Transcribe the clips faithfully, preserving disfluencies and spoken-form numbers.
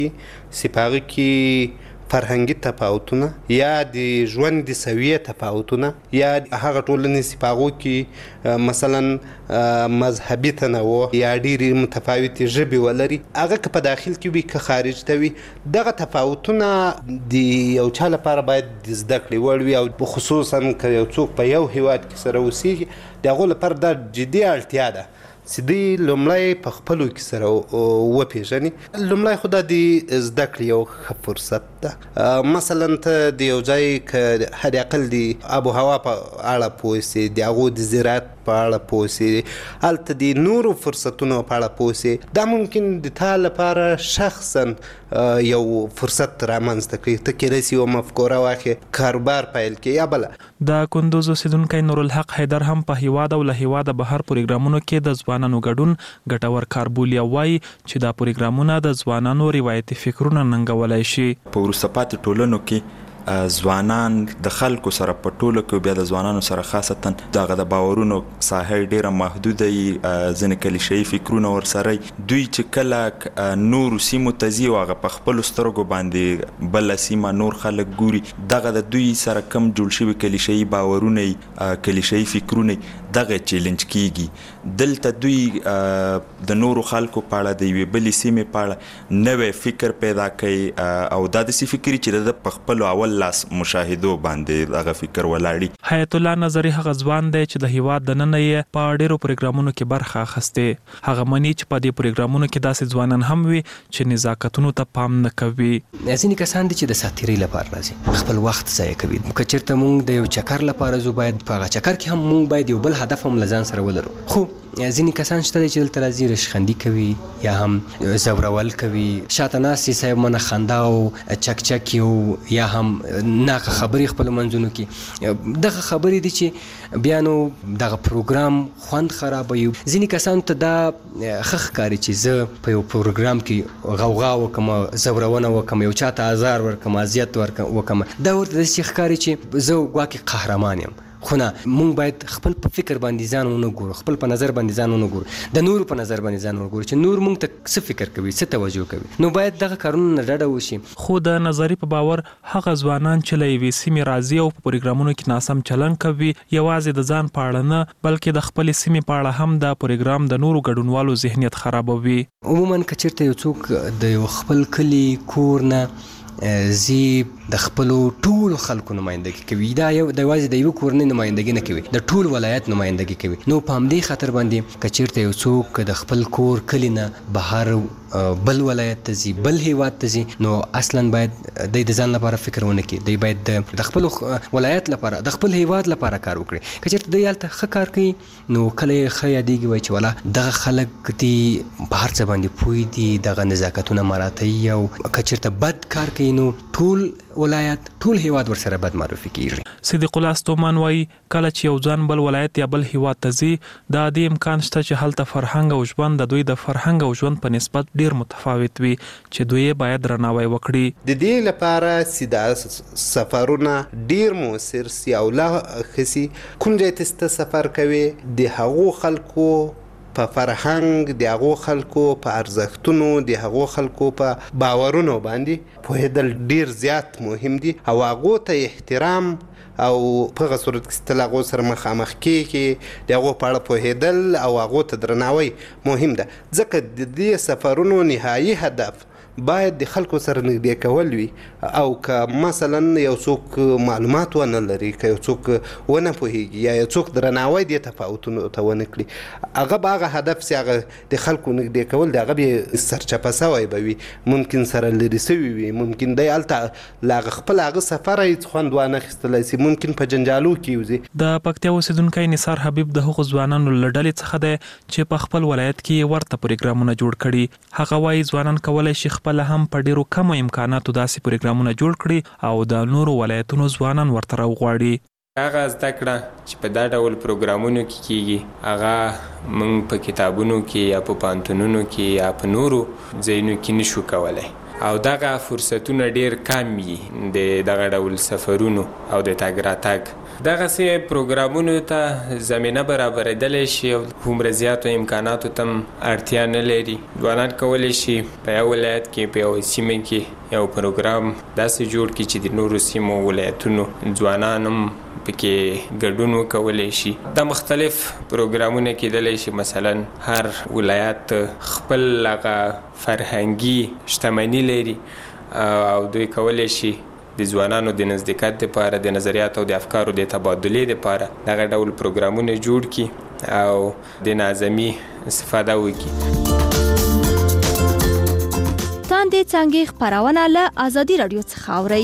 چې په هغه کې فرهنګي تفاوتونه یا د ژوند د سویې تفاوتونه یا هغه ټولنې چې په هغو کې مثلا مذهبي تنوع یا ډېرې متفاوتې ژبې ولري، هغه که په داخل کې وي که خارج ته وي، دغه تفاوتونه د یو چا لپاره باید د زده کړې وړ وي، او خصوصا که یو څوک په یو هیواد کې سره اوسېږي د هغو لپاره دا جدي اړتیا ده چې دوی لومړی په خپلو کې سره وپېژني. لومړی خو دا د زده کړې یو ښه فرصت ده. مثلا ته د یو ځای که حد اقل د آب و هوا په اړه پوه سې، د هغو د زراعت په اړه پوه سې، هلته د نورو فرصتونو په اړه پوه سې، دا ممکن د تا لپاره شخصا یو فرصت رامنځته کړي، ته کېدای سي یوه مفکوره واخلې، کاروبار پیل کړې یا بله. د کندوز اوسیدونکی نورالحق حیدر هم په هیواد او له هیواده بهر پروګرامونو کې د ځوانانو ګډون ګټور کار بولي او وایي چې دا پروګرامونه د ځوانانو روایتي فکرونه ننګولی شي. په وروسته پاتې ټولنو کې ځوانان د خلکو سره په ټوله کې، بیا د ځوانانو سره خاصتا دغه د باورونو ساحه ډیره محدوده وي، ځینې کلیشه‌ایي فکرونه ورسره، دوی چې کله نورو سیمو ته ځي او هغه په خپلو سترګو باندې بله سیمه نور خلک ګوري، دغه د دوی سره کم جوړ شوي کلیشه‌ایي باورونه یي، کلیشه‌ایي فکرونه یي، دغه چیلنج کیږي. دلته دوی د نورو خلکو په اړه د یوې بلې سیمې په اړه نوی فکر پیدا کوي، او دا داسې فکر چې د په خپلو اول لاس مشاهدو باندې هغه فکر ولاړي. حیات الله نظري هغه ځوان دی چې د هیواد دننه یې په ډېرو پروګرامونو کې برخه اخیستې. هغه مني چې په دې پروګرامونو کې داسې ځوانان هم وي چې نزاکتونو ته پام نه کوي. ځینې کسان دي چې د ساتیرۍ لپاره راځي، خپل وخت ضایع کوي. که چېرته موږ د یو چکر لپاره ځو، باید په هغه چکر کې هم موږ باید یو بل هدف هم له ځان سره ولرو. خو ځینې کسان شته چې دلته راځي رشخندي کوي یا هم زورول کوي، شاته ناست دي صاحب منه خندا او چک چک او یا هم ناقه خبرې خپلو منځونو کې. دغه خبرې دي چې بیا نو دغه پروګرام خوند خرابوي. ځینې کسانو ته دا ښه ښکاري چې زه په یو پروګرام کې غوغا وکړم، زورونه وکړم، یو چا ته ازار ورکړم، اذیت وکړم. دا ورته داسې ښکاري چې زه ګواکې قهرمان یم. خو نه، مونږ باید خپل په فکر باندې ځان ونه ګورو، خپل په نظر باندې ځان ونه ګورو، د نورو په نظر باندې ځان ونه ګورو چې نور مونږ ته څه فکر کوي، څه توجه کوي. نو باید دغه کارونه نه ډډه وشي. خو د نظري په باور هغه ځوانان چې له یوې سیمې راځي او په پروګرامونو کې ناسم چلند کوي، یوازې د ځان په اړه نه بلکې د خپلې سیمې په اړه هم دا پروګرام د نورو ګډونوالو ذهنیت خرابوي. عموما که چېرته یو څوک د یو خپل کلي کور نه زی د خپلو ټولو خلکو نمایندګي کوي، دا یو د یوازې د یوه کورنۍ نمایندګي نه کوي، د ټول ولایت نمایندګي کوي. نو په همدې خاطر باندې که چېرته یو څوک د خپل کور کلي نه بهر بل ولایت ته ځي، بل هیواد ته ځي، نو اصلا باید دوی د ځان لپاره فکر ونه کړي. دوی باید د خپل ولایت لپاره، د خپل هیواد لپاره کار وکړي. که چېرته دوی هلته ښه کار کوي، نو کله یې ښه یادېږي، وایي چې والا دغه خلک دي په هر څه باندې پوه دي، دغه نزاکتونه مراعتوي. او که چېرته بد کار کوي، نو ټول ولایت، ټول هیواد ورسره بد معرفي کیږي. صدیق الله ستومان وایي کله چې یو ځان بل ولایت یا بل هیواد ته ځي، دا د امکان شته چې هلته فرهنګ او ژوند د دوی د فرهنګ او ژوند په نسبت ډیر متفاوت وي چې دوی باید درناوی وکړي. د دې لپاره چې دا سفرونه ډیر مؤثر سي او لا ښه سي، کوم ځای ته ته سفر کوي، د هغو خلکو په فرهنګ، د هغو خلکو په ارزښتونو، د هغو خلکو په باورونو باندې پوهېدل ډیر زیات مهم دي، او هغو ته احترام او په هغه صورت کې چې ته له هغو سره مخامخ کېږې، د هغو په اړه پوهېدل او هغو ته درناوی مهم ده. ځکه د دې سفرونو نهایي هدف باید د خلکو سره نږدې کول وي. او که مثلا یو څوک معلومات ونه لري، که یو څوک ونه پوهېږي یا یو څوک درناوی دې تفاوتونو ته ونه کړي، هغه به هغه هدف چې هغه د خلکو نږدې کول د هغه به سرچپه سوی به وي، ممکن سره لرې سوي وي، ممکن دی هلته له هغه خپل هغه سفره هېڅ خوند وانه اخیستلی سي، ممکن په جنجالو کې وځي. د پکتیا اوسیدونکی نثار حبیب د هغو ځوانانو له ډلې څخه دی چې په خپل ولایت کې ورته پروګرامونه جوړ کړي. هغه وایي ځوانان کولی شي خپله هم په ډیرو کمو امکاناتو داسې پروګرامونه جوړ کړي او د نورو ولایتونو ځوانان ورته راوغواړي. هغه زده کړه چې په دا ډول پروګرامونو کې کیږي، هغه موږ په کتابونو کې یا په پوهنتونونو کې یا په نورو ځایونو کې نشو کولی، او دغه فرصتونه ډیر کم وي د دغه ډول سفرونو او د تګ راتګ. دغه سي پروګرامونو ته زمينه برابرېدل شي او هم زیاتو امکاناتو تم اړتیا نه لري. ځوانان کولی شي په یو ولایت کې په یو سیمه کې یو پروګرام داسې جوړ کړي چې د نورو سیمو ولایتونو ځوانان هم پکې ګډون وکولی شي. دا مختلف پروګرامونه کېدلی شي، مثلا هر ولایت خپل هغه فرهنګي شتمني لري او دوی کولی شي د ځوانانو د نزدېکت لپاره، د نظریاتو او د افکارو د تبادلې لپاره دغه ډول پروګرامونه جوړ کړي او د نظامي استفاده وکړي. تاندې څنګه خبرونه له ازادي رادیو څخه اورئ.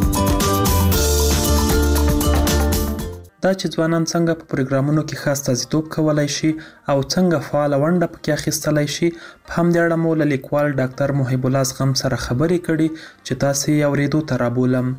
دا چې ځوانان څنګه په پروګرامونو کې خاص استازیتوب کولای شي او څنګه فعال ونډه پکې اخیستلای شي، په همدې اړه مو له لیکوال ډاکټر محب الله زغم سره خبرې کړي چې تاسو یې اورېدو ته رابولم.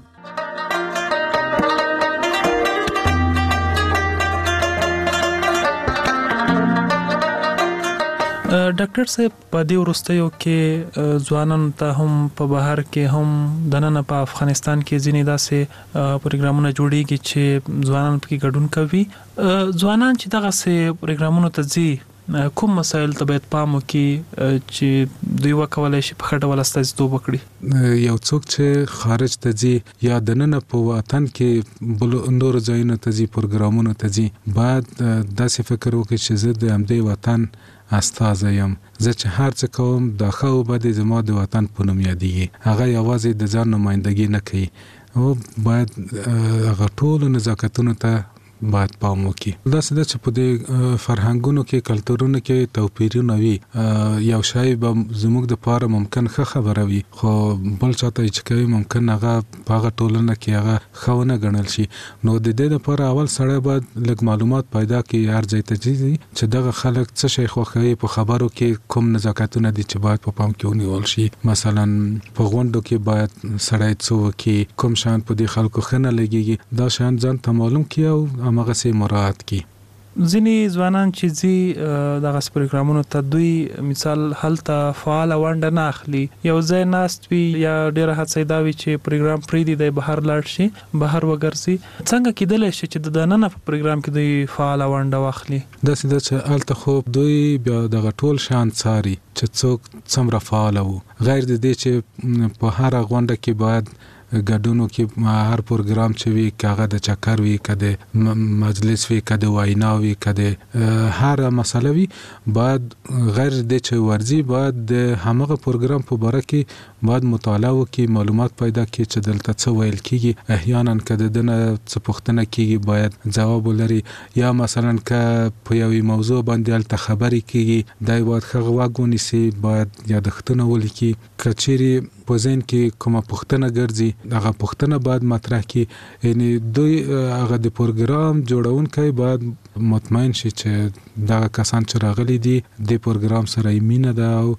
ډاکټر صاحب، په دې وروستیو کې ځوانانو ته هم په بهر کې هم دننه په افغانستان کې ځینې داسې پروګرامونه جوړیږي چې ځوانان پکې ګډون کوي. ځوانان چې دغه سه پروګرامونو ته ځي، کوم مسایل ته باید پام وکړي چې دوی وکولای شي په خټه ول استازیتوب وکړي؟ یو څوک چې خارج ته ځي یا دننه په وطن کې بل نور ځایونو ته ځي، پروګرامونو ته ځي، باید داسې فکر وکړي چې زه د همدې وطن استازی یم. زه چې هر څه کوم دا ښه او بد زما د وطن په نوم یادېږي. هغه یوازې د ځان نمایندګي نه کوي او باید هغه ټولو نزاکتونو ته باید پام وکړي. داسې ده چې په دې فرهنګونو کې، کلتورونو کې توپیرونه وي. یو شی به زموږ د پاره ممکن ښه خبره وي، خو بل چاته چې کوي ممکن هغه په هغه ټولنه کې هغه ښه ونه ګڼل شي. نو د دې لپاره اول سړی باید لږ معلومات پیدا کړي هر ځای ته ځي چې دغه خلک څه شی خوښوي، په خبرو کې کوم نزاکتونه دي چې باید په پام کې ونیول شي. مثلا په غونډو کې باید سړی څه وکړي، کوم شان په دې خلکو ښه نه لګېږي، دا شیان ځان ته معلوم کړي او همغه سي مراعات کی. ځینې ځوانان چې زی دغه پروګرامونو ته دوی مثال هلته فعال ونډه نه اخلي، یو ځای ناست وي یا ډیره هڅه دا وي چې پروګرام پریدي د بهر لاړ شي، بهر وګرځي. څنګه کېدلی شي چې د دننه په پروګرام کې دوی فعال ونډه واخلي؟ داسې ده چې هلته خو دوی بیا دغه ټول شان څاري چې څوک څومره فعال وو، غیر د دې چې په هر غونډه کې باید ګډونو کې هر پروګرام چې وي، کاغه د چکر وي، کده مجلس وي، کده وینا وي، کده هر مسله وي، باید غیر د چې ورزي باید د همغه پروګرام په باره کې باید مطالعه وکړي، معلومات پیدا کړي چې دلته څه ویل کیږي. احیانا کده دنه څه پوښتنه کیږي باید جواب ولري، یا مثلا که په یوې موضوع باندې الته خبرې کیږي دای باید ښه غوږ ونیسي، باید یادښتونه ولیکي. کچېرې په ذهن کې کومه پوښتنه ګرځي هغه پوښتنه باید مطرح کړي. یعنی دوی هغه د پروګرام جوړونکي باید مطمئن شي چې دا کسان چې راغلي دي د پروګرام سره یې مینه ده او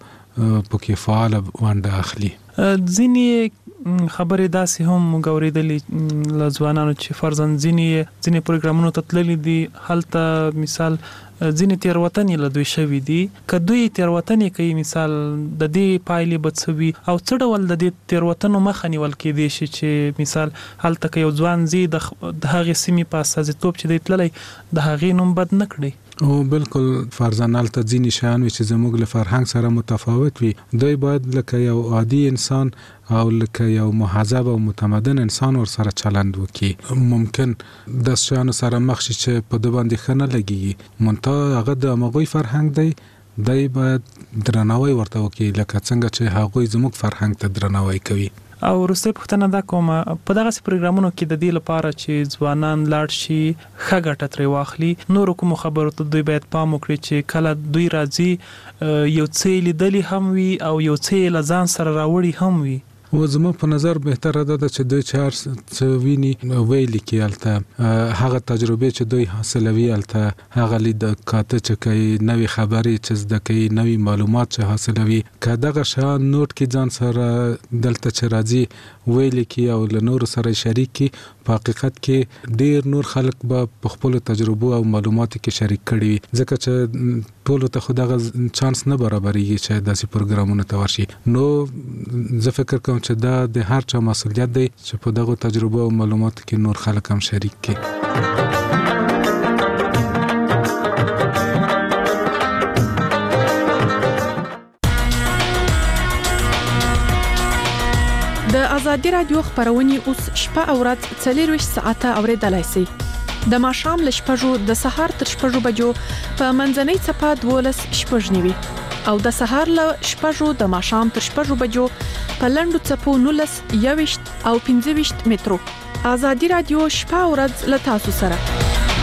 پکې فعال ونډه اخلي. ځینې خبرې داسې هم غوړېدلې ل ځوانانو چې فرضاً ځینې ځینې پروګرامونو ته تللي دي، هلته مثال ځینې تیروتنې له دوی شوي دي. که دوی تیروتنې کوي، مثال د دې پایلې به څه وي او څه ډول د دې تیروتنو مخه نیول کېدی شي چې مثال هلته که یو ځوان ځي د هغې سیمې په استازیتوب چې دی تللی د هغې نوم بد نه کړي؟ او بالکل فرضاً هلته ځینې شیان وي چې زموږ له فرهنګ سره متفاوت وي، دوی باید لکه یو عادي انسان او لکه یو مهذب او متمدن انسان ور سره چلند وکړي. ممکن د شیانو سره مخ شي چې په د باندې ښه نه لګېږي، منتها هغه د همغوی فرهنګ دی، دی باید درناوی ورته وکړي لکه څنګه چې هغوی زموږ فرهنګ ته درناوی کوي. او وروستۍ پوښتنه دا کومه، په دغسې پروګرامونو کې د دې لپاره چې ځوانان لاړ شي ښه ګټه ترې واخلي، نورو کومو خبرو ته دوی باید پام وکړي چې کله دوی راځي یو څه یې لیدلي هم وي او یو څه یې له ځان سره راوړي هم وي؟ و زما په نظر بهتره ده چې دوی چې هر څه ویني ویلي کړي، هلته هغه تجربې چې دوی حاصلوي، هلته هغه لید کاته چې کوي، نوې خبرې چې زده کوي، نوې معلومات چې حاصلوي، که دغه شیان نوټ کړي ځان سره دلته چې راځي ویلي کړي او له نورو سره شریک کړي، په حقیقت کې ډیر نور خلک به په خپلو تجربو او معلوماتو کې شریک کړي وي، ځکه چې ټولو ته خو دغه چانس نه برابرېږي چې داسې پروګرامونو ته ورشي. نو زه فکر کوم چې دا د هر چا مسؤلیت دی چې په دغه تجربه او معلوماتو کې نور خلک هم شریک کړي. د ازادي رادیو خبرونه اوس شپه او ورځ څلور ساعته اوریدلای شئ. د ماښام له شپږو د سهار تر شپږو بجو په منځنۍ څپه دولس شپږ نیوي او د سهار له شپږو د ماښام تر شپږو بجو په لنډو څپو نولس یويشت او پنځه ویشت مترو. ازادي رادیو شپه او ورځ له تاسو سره.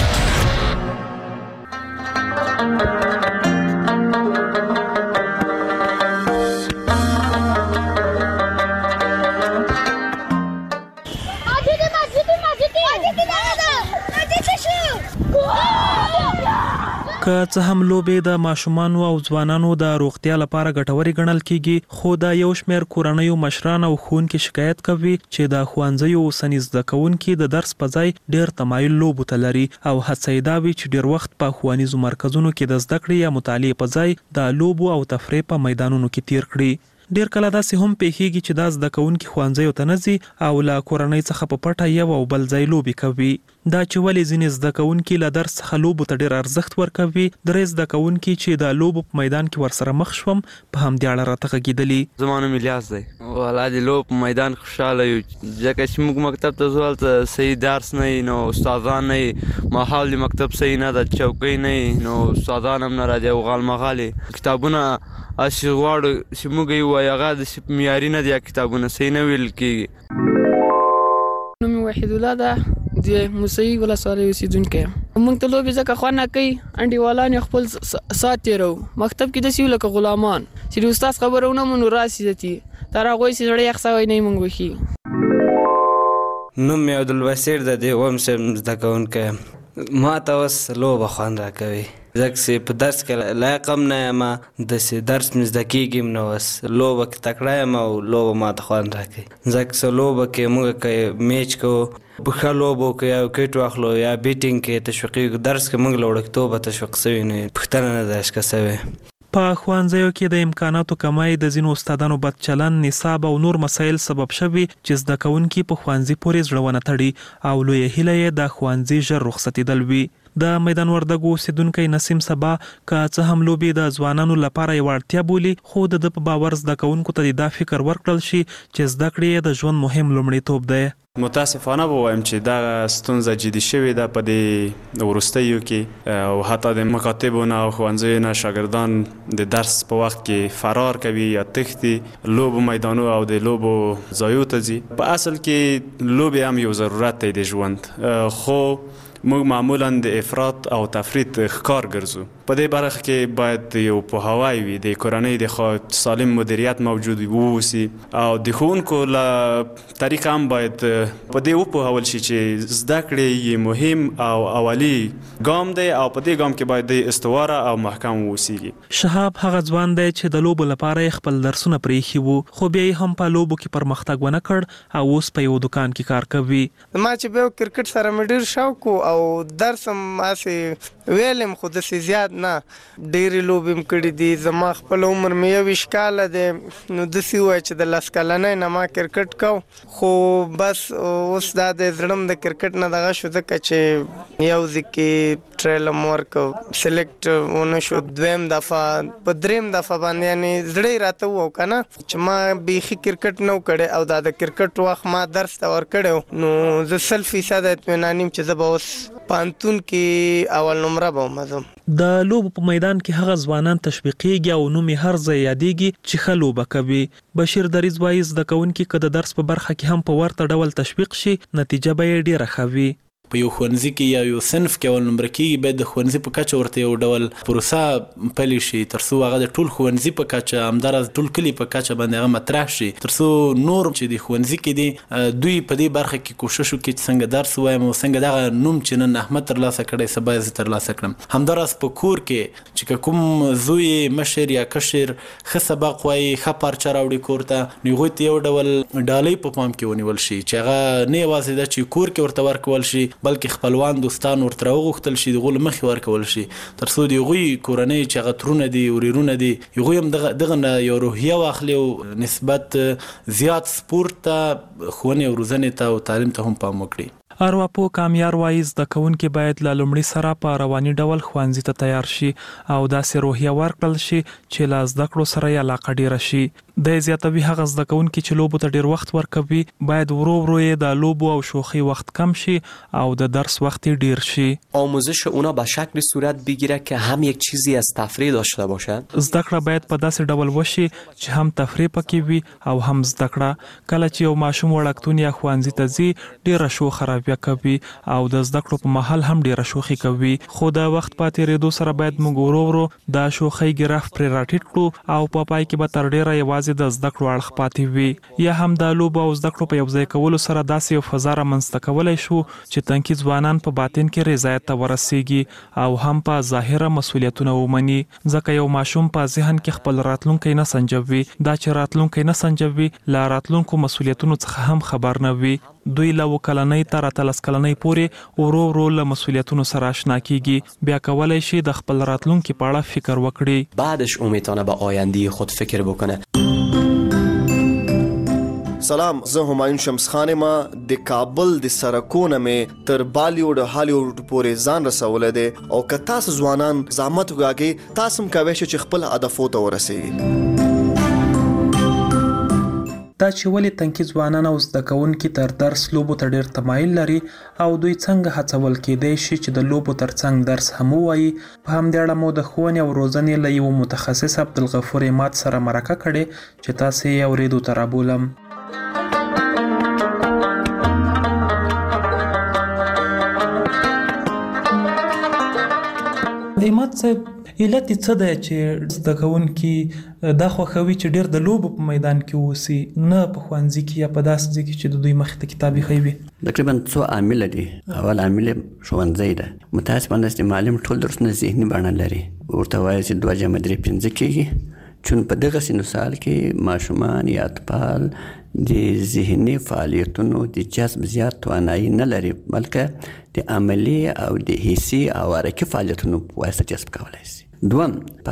که څه هم لوبې د ماشومانو او ځوانانو د روغتیا لپاره ګټورې ګڼل کیږي، خو د یو شمېر کورنیو مشران او ښوونکي شکایت کوي چې د ښوونځیو اوسني زده کوونکي د درس په ځای ډېر تمایل لوبو ته لري او هڅه یې دا وي چې ډېر وخت په ښوونیزو مرکزونو کې د زده کړې یا مطالعې په ځای د لوبو او تفریح په میدانونو کې تیر کړي. ډیر کله داسې هم پیښیږي چې د زده کوونکي ښوونځیو ته نه ځي او له کورنۍ څخه په پټه یو او بل ځای لوبې کوي. دا چې ولې ځینې زده کوونکي له درس څخه لوبو ته ډیر ارزښت ورکوي، درې زده کوونکي چې د لوبو په میدان کې ورسره مخ شوم په همدې اړه راته غږېدلي. زما نوم الیاس دی. والا د لوب په میدان خوشحاله یو ځکه چې موږ مکتب ته ځو هلته صحیح درس نه وي، نو استادان نه وي، ماحول د مکتب صحیح نه ده، چوکۍ نه وي، نو استادان هم نه راځي او غال مغالې کتابونه اسی غواړو چې موږ یې ووایو هغه داسې معیاري نه دي، کتابونه صحیح نه ویل کېږي. نوم مې وحید الله ده، د موسهي ولسوالۍ اوسېدونکی یم. موږ ته لوبې ځکه خوند نه کوي، انډیوالان یې خپل ساعت تېروو. مکتب کې داسې یو لکه غلامان چې د استاد خبره ونه منو راسي ځتي تر هغوی چې زړه یخ سوی نه وي موږ وښي. نوم مې عبدالبصیر د د اووم صنف زده کوونکی یم. ما ته اوس لوبه خوند راکوي ځکه چې په درس کې لایق هم نه یم، داسې درس مې زده کېږي هم نه، اوس لوبه کې تکړه یم او لوبه ما ته خوند راکوي ځکه چې لوبه کې موږ که میچ کوو، په ښه لوبو کې یا وکټ واخلو یا بیټینګ کې تشویقي، درس کې موږ له وړکتوبه تشویق سوي نه یو، پوښتنه نه ده اشکه سوې. په ښوونځیو کې د امکاناتو کمای د ځینو استادانو بد چلن، نصاب او نور مسایل سبب شوي چې زده کوونکي په ښوونځي پورې زړه ونه تړي او لویه هیله یې د ښوونځي ژر رخصتېدل وي. د میدان وردګو اوسېدونکی نسیم سبا که څه هم لوبې د ځوانانو لپاره یوه اړتیا بولي، خو د ده په باور زده کوونکو ته دا فکر ورکړل شي چې زده کړې د ژوند مهم لومړیتوب دی. متاسفانه به وایم چې دا ستونزه جدي شوې ده په دې وروستیو کې او حتی د مکاتبو نه او ښوونځیو نه شاګردان د درس په وخت کې فرار کوي یا تښتي، لوبو میدانو او د لوبو ځایو ته ځي. په اصل کې لوبې هم یو ضرورت دی د ژوند، خو موږ معمولا د افراط او تفرید ښکار ګرځو. په دې برخه کې باید یو پوهاوی وي، د کورنۍ د خوا سالم مدیریت موجود ووسي او د ښوونکو له طریقه هم باید په دې وپوهول شي چې زده کړې یې مهم او اولي ګام دی او په دې ګام کې باید د استواره او محکم ووسیږي. شهاب هغه ځوان دی چې د لوبو لپاره یې خپل درسونه پرېښي وو، خو بیا یې هم په لوبو کې پرمختګ ونه کړ او اوس په یو دکان کې کار کوي. ما چې بیا کرکټ سره مې ډېر شوق و او درس هم هسې ویلم خو داسې زیات نه، ډېرې لوبې م کړي دي. زما خپل عمر مې یوویشت کاله دی، نو داسې ووایه چې د لس کلنۍ نه ما کرکټ کو، خو بس اوس دا د زړه م د کرکټ نه دغه شو ځکه چې یو ځای کې ټرایل م ورکړ، سلیکټ ونه شو، دویم دفعه په دریم دفعه باندې یعنې زړه یې راته ووایه که نه چې ما بیخي کرکټ نه و کړی او دا د کرکټ وخت ما درس ته ورکړی، نو زه سل فیصده اطمینان یم چې زه به اوس پوهنتون کې اول نمره به ومزم. د لوبو په میدان کې هغه ځوانان تشویقېږي او نوم یې هر ځای یادېږي چې ښه لوبه کوي. بشیر دریځ وایي زده کوونکي که د درس په برخه کې هم په ورته ډول تشویق شي، نتیجه به یې ډېره ښه وي. په یو ښوونځي کې یا یو صنف کې اول نمره کېږي، باید د ښوونځي په کچه ورته یو ډول پروسه پلي شي تر څو هغه د ټول ښوونځي په کچه، همداراز ټول کلي په کچه باندې هغه مطرح شي، تر څو نور چې د ښوونځي کې دي دوی په دې برخه کې کوشش وکړي چې څنګه درس ووایم او څنګه دغه نوم چې نن احمد ترلاسه کړی سبا یې زه ترلاسه کړم. همداراز په کور کې چې کوم زوی مشر یا کشر ښه سبق وایي، ښه پارچه راوړي کور ته، نو هغوی ته یو ډول ډالۍ په پام کې ونیول شي چې هغه نه یوازې ده چې کور کې ورته ورکول شي، بلکې خپلوان دوستان ورته راوغوښتل شي د هغو له مخې ورکول شي تر څو د هغوی کورنۍ چې هغه ترونه دي ورېرونه دي هغوی هم دغه دغه نه یو روحیه واخلي او نسبت زیات سپورت ته ښوونې او روزنې ته او تعلیم ته هم پام وکړي. ارواپوه کامیار وایي زده کوونکي باید له لومړي سره په رواني ډول ښوونځي ته تیار شي او داسې روحیه ورکړل شي چې له زده کړو سره یې علاقه ډیره شي. د زیاتوي هغه زده کوونکي چې لوبو ته ډیر وخت ورکوي باید ورو ورو یې د لوبو او شوخی وخت کم شي او د درس وخت ډیر شي. آموزش اونا به شکل صورت بگیره که هم یک چیزی از تفریح داشته باشد. زده کړه باید په داسې ډول وشي چې هم تفریح پکې وي او هم زده کړه. کله چې یو ماشوم وړکتون یا ښوونځي ته ځي ډیره شوخه راویه کوي او د زده کړو په مهال هم ډیره شوخي کوي خو د وخت په تیریدو سره باید موږ ورو ورو د شوخۍ ګرافت پرې راټیټ کړو او په پای کې به تر ډیره یوازې د زده کړو اړخ پاتې وي. یا هم د لوبو او زده کړو په یو ځای کولو سره داسې یو فضا رامنځته کولی شو چې تنکي ځوانان په باطن کې رضایت ته ورسیږي او هم په ظاهره مسؤلیتونه ومني ځکه یو ماشوم په ذهن کې خپل راتلونکی نه سنجوي. دا چې راتلونکی نه سنجوي له راتلونکو مسؤلیتونو څخه هم خبر نه وي. دوی له اوه کلنۍ تر اتلس کلنۍ پورې ورو ورو له مسؤلیتونو سره آشنا کیږي. بیا کولی شي د خپل راتلونکي په اړه فکر وکړي. بعدش امیدواره به آینده خود فکر بکنه. سلام، زه همایون شمس خان ما د کابل د سرکونه مې تر بالیوډ هالیوډ پورې ځان رسولی دی او که تاسو ځوانان زحمت وکاږئ تاسو هم کولی شئ چې خپل هدفو ته ورسیږئ. دا چې ولې تنکي ځوانان او زده کوونکي تر درس لوبو ته ډیر تمایل لري او دوی څنګه هڅول کېدای شي چې د لوبو ترڅنګ درس هم ووایي. په همدې اړه مو د ښوونې او روزنې له یوه متخصص عبدالغفور عماد سره مرکه کړې چې تاسې یې اورېدو ته رابولم. عماد صاحب علت څه دی چې زده کوونکي دا خوښوي چې ډېر د لوبو په میدان کې اوسي نه په ښوونځي کې یا په داسې ځای کې چې د دوی مخې ته کتاب ایښی وي؟ تقریبا څو عامله دي. اول عامل ښوونځی ده. متاسفانه چې معلم ټول درسونه ذهني بڼه لري. ورته وایي چې دوه جمع درې پنځه کېږي چون په دغه سن سال کې ماشومان یا اطفال د ذهني فعالیتونو د جذب زیات توانایي نه لري بلکې د عملي او د حسي او حرکي فعالیتونو په واسطه جذب کولی شي. دوم،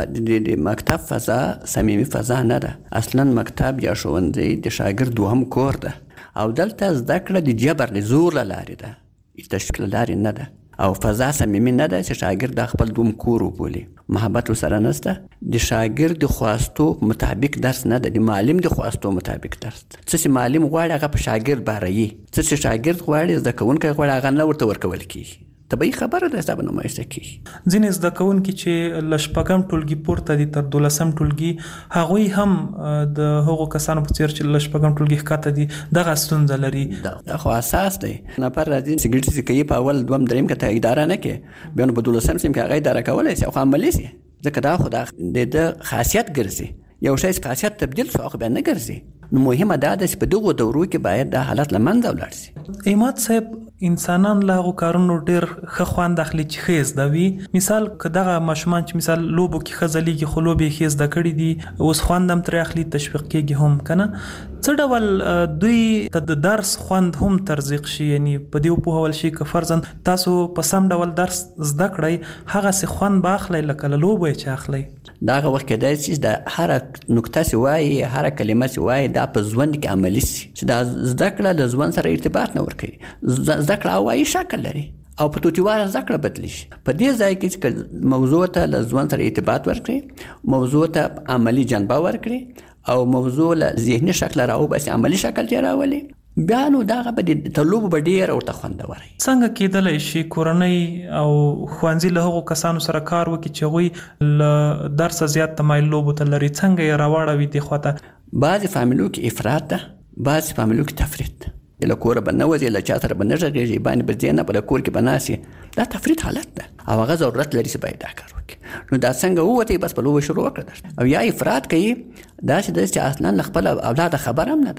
د مکتب فضا صمیمي فضا نه ده. اصلا مکتب یا ښوونځی د شاګرد دوهم کور ده او دلته زده کړه د جبر د زور له لارې ده، د تشویق له لارې نه ده او فضا صمیمي نه ده چې شاګرد د خپل دوم کور وبولي. محبت ورسره نشته. د شاګرد د خواستو مطابق درس نه ده، د معلم د خواستو مطابق درس ده. څه چې معلم غواړي هغه په شاګرد باروي، څه چې شاګرد غواړي زده کوونکی غواړي هغه نه ورته ورکول کېږي. طبیعي خبره ده چې دا به نمایشته کېږي. ځینې زده کوونکي چې له شپږم ټولګي پورته دي تر دولسم ټولګي هغوی هم د هغو کسانو په څېر چې له شپږم ټولګي ښکته دي دغه ستونزه لري. دا خو اساس دی. نفر راځي سګرټ چې کوي په اول دوم درېیم کې ته اداره نه کوي، بیا نو په دولسم سیم کې هغه اداره کولی شي او عملي شي ځکه دا خو د ده خاصیت ګرځي. یو شی چې خاصیت تبدیل شو هغه بیا نه ګرځي. نو مهمه دا ده چې په دغو دورو کې باید دا حالت له منځه ولاړ شي. عماد صاحب، انسانان له هغو کارونو ډېر ښه خوند اخلي چې ښې زده وي. مثال که دغه ماشومان چې مثال لوبو کې ښه ځلیږي خو لوبې یې ښې زده کړي دي اوس خوند هم ترې اخلي، تشویق کېږي هم که نه، څه ډول دوی ته د درس خوند هم ترزیق شي؟ یعنې په دې وپوهول شي که فرضاً تاسو په سم ډول درس زده کړئ هغسې خوند به اخلئ لکه له لوبو یې چې اخلئ. دا هغه وخت کېدای شي د هره نکته چې وایي هره کلمه چې وایي دا په ژوند کې عملي شي چې دا زده کړه له ژوند سره ارتباط نه ورکوي. زده کړه هوایي شکل لري او په توتیواره زده کړه بدلی شي. په دې ځای کې چې موضوع ته له ژوند سره ارتباط ورکړي، موضوع ته عملي جنبه ورکړي او موضوع له ذهني شکل راوباسي، عملي شکل یې راولي، بیا نو دغه به د تلوبو به ډېره ورته خوندوره وي. څنګه کېدلی شي کورنۍ او ښوونځي له هغو کسانو سره کار وکړي چې هغوی له درسه زیات تمایل لوبو ته لري؟ څنګه یې راواړوي دې خوا ته؟ بعضې فامیلو کې افراط ده، بعضې فامیلو کې تفرید ده. له کوره به نه وځي، له چا سره به نه غږېږي، باندې به ځې نه په کور کې به ناست. دا تفرید حالت ده او هغه ضرورت لري چې باید دا کار وکړي. نو دا څنګه ووتې بس په لوبه شروع وکړه او یا افراط کوي. داسې ده چې اصلا له خپل اولاده خبر هم نه ده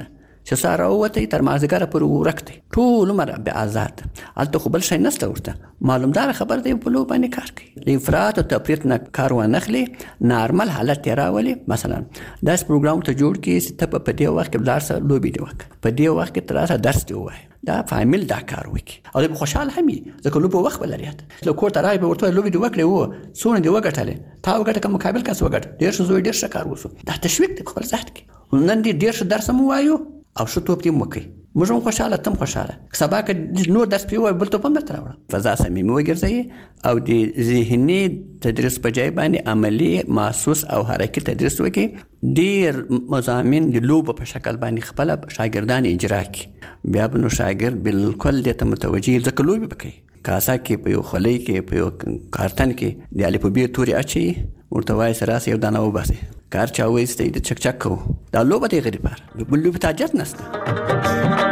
چې سهار راووتی تر مازدیګره پورې ورک دی، ټول عمر بې آزاد. هلته خو بل شی نشته ورته، معلومداره خبر دی په لوبو باندې کار کوي. له افراط او تفریط نه کار وانخلي، نارمل حالت یې راولي. مثلا داسې پروګرام ته جوړ کړي چې ته په دې وخت کې ولاړ شه لوبې دې وکړه، په دې وخت کې ته راشه درس دې ووایه، دا فامیل دا کار وکړي او دی خوشحال هم وي ځکه لوبه وخت به لري. له کور ته راغی به ورته لوبې دې وکړې وه څونه دې وګټلې، تا وګټه که مقابل کس وګټه، ډېر ښه زوی ډېر ښه کار وشو. دا تشویق دی په خپل ذات کې. نن دې ډېر ښه درس هم ووایو او ښه توپ دې هم وکړئ، موږ هم خوشحاله تم خوشحاله. سبا که نور درس پرې ووایو بل توپ هم درته راوړه. فضا صمیمي وګرځوي او د ذهني تدریس په ځای باندې عملي محسوس او حرکي تدریس وکړي. ډېر مضامین د لوبو په شکل باندې خپله شاګردان اجرا کړي، بیا به نو شاګرد بالکل دې ته متوجه ځکه لوبې به کوي. کاسه کې په یو خولۍ کې په یو کارتن کې د الفبې تورې اچوي، ورته وایي چې راسه یو دانه وباسئ، کار چا وایستی د چک چک کوو. دا لوبه دی غیر لپاره، بل لوبې ته حاجت نشته.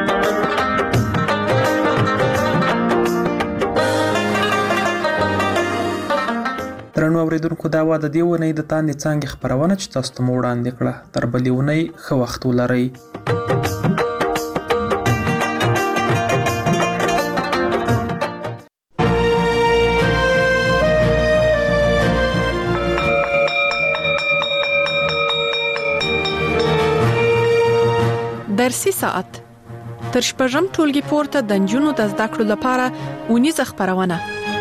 درنو اوریدونکو، دا وه د دې اونۍ د تاندې څانګې خپرونه چې تاسو ته مو وړاندې کړه. تر بلې اونۍ ښه وخت ولرئ. درسي ساعت تر شپږم ټولګي پورته د نجونو د زده کړو لپاره اونیزه خپرونه.